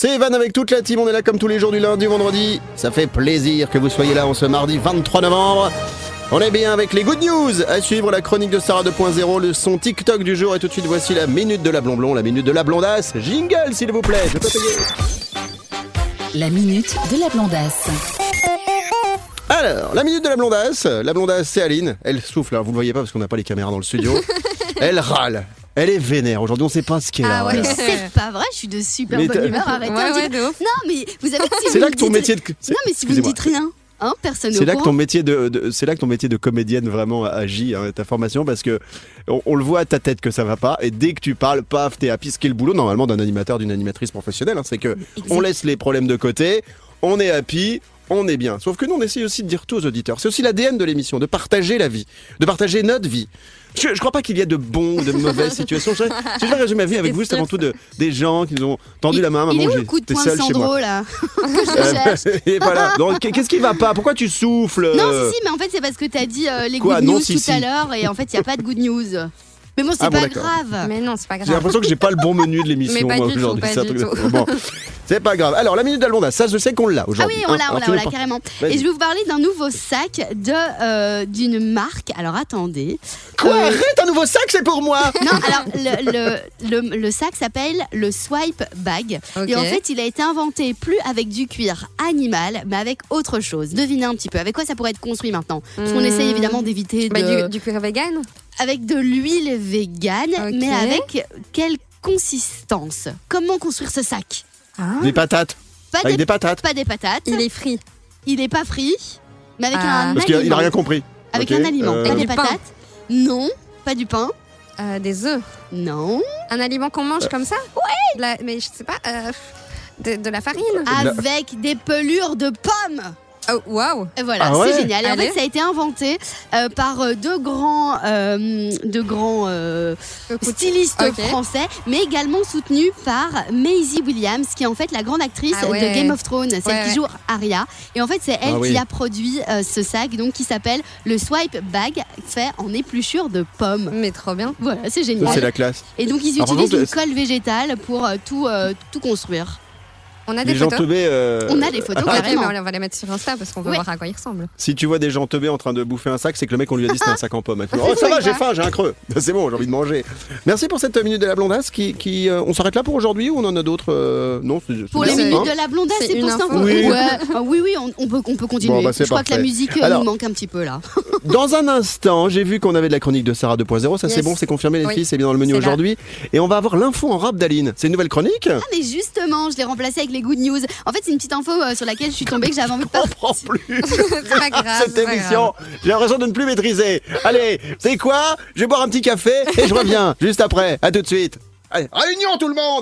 c'est Evan avec toute la team, on est là comme tous les jours du lundi au vendredi. Ça fait plaisir que vous soyez là en ce mardi 23 novembre. On est bien avec les good news. À suivre la chronique de Sarah 2.0, le son TikTok du jour. Et tout de suite, voici la minute de la blonblon, la minute de la blondasse. Jingle, s'il vous plaît, je peux payer. La minute de la blondasse. Alors, la minute de la blondasse c'est Aline. Elle souffle, vous ne le voyez pas parce qu'on n'a pas les caméras dans le studio. Elle râle. Elle est vénère. Aujourd'hui, on ne sait pas ce qu'elle a. Ah ouais, c'est pas vrai, je suis de super bonne humeur. Arrêtez de dire. Non, mais vous avez. C'est là que ton métier de. Non, mais si vous ne dites rien. Personne c'est là que ton métier c'est là que ton métier de comédienne vraiment agit, ta formation, parce que on le voit à ta tête que ça va pas, et dès que tu parles, paf, t'es happy. Ce qui est le boulot normalement d'un animateur, d'une animatrice professionnelle, c'est que on laisse les problèmes de côté, on est happy, on est bien. Sauf que nous, on essaye aussi de dire tout aux auditeurs. C'est aussi l'ADN de l'émission, de partager la vie, de partager notre vie. Je crois pas qu'il y a de bons ou de mauvaises situations. Si je vais résumer ma vie avec vous, c'est avant tout des gens qui nous ont tendu la main à maman. Il est où le coup de poing Sandro là Et voilà. Donc, qu'est-ce qui va pas? Pourquoi tu souffles? Non, si, mais en fait c'est parce que t'as dit les good news tout à l'heure, et en fait il y a pas de good news. Mais bon, c'est pas grave. Mais non, c'est pas grave. J'ai l'impression que j'ai pas le bon menu de l'émission aujourd'hui. Bon, c'est pas grave. Alors, la minute de la blondasse, ça je sais qu'on l'a aujourd'hui. Ah oui, on l'a carrément. Et je vais vous parler d'un nouveau sac d'une marque. Alors attendez. Quoi? Arrête, un nouveau sac, c'est pour moi. Non, alors le sac s'appelle le Swipe Bag. Okay. Et en fait, il a été inventé plus avec du cuir animal, mais avec autre chose. Devinez un petit peu. Avec quoi ça pourrait être construit maintenant? Parce qu'on essaye évidemment d'éviter du cuir vegan. Avec de l'huile végane, mais avec quelle consistance? Comment construire ce sac? Des patates. Avec des patates. Pas des patates. Il est frit. Il est pas frit, mais avec un aliment. Parce qu'il a rien compris. Avec un aliment. Pas des patates. Non. Pas du pain. Des œufs. Non. Un aliment qu'on mange comme ça? Ouais. Mais je sais pas. De la farine. Avec des pelures de pommes. Oh, waouh! Voilà, c'est génial. Et en fait, ça a été inventé par deux grands stylistes français, mais également soutenu par Maisie Williams, qui est en fait la grande actrice de Game of Thrones, celle qui joue Arya. Et en fait, c'est elle qui a produit ce sac, donc qui s'appelle le Swipe Bag, fait en épluchure de pommes. Mais trop bien. Voilà, c'est génial. C'est la classe. Et donc, ils utilisent une colle végétale pour tout construire. On a des photos. On a des photos, carrément. On va les mettre sur Insta parce qu'on veut voir à quoi ils ressemblent. Si tu vois des gens teubés en train de bouffer un sac, c'est que le mec, on lui a dit c'était un sac en pomme. Oh, ça va, j'ai faim, j'ai un creux. C'est bon, j'ai envie de manger. Merci pour cette minute de la blondasse. On s'arrête là pour aujourd'hui ou on en a d'autres? Non, pour les minutes de la blondasse, c'est pour ça. Oui, on peut continuer. Bon, je crois que la musique nous manque un petit peu là. Dans un instant, j'ai vu qu'on avait de la chronique de Sarah 2.0. Ça, c'est bon, c'est confirmé, les filles, c'est bien dans le menu aujourd'hui. Et on va avoir l'info en rap d'Aline. C'est une nouvelle chronique? Ah, mais justement, je l'ai remplacée avec les good news. En fait, c'est une petite info sur laquelle je suis tombée, que j'avais envie de parler. Je comprends plus. C'est pas grave. Cette émission, j'ai l'impression de ne plus maîtriser. Allez, c'est quoi? Je vais boire un petit café et je reviens juste après. À tout de suite. Allez, réunion tout le monde!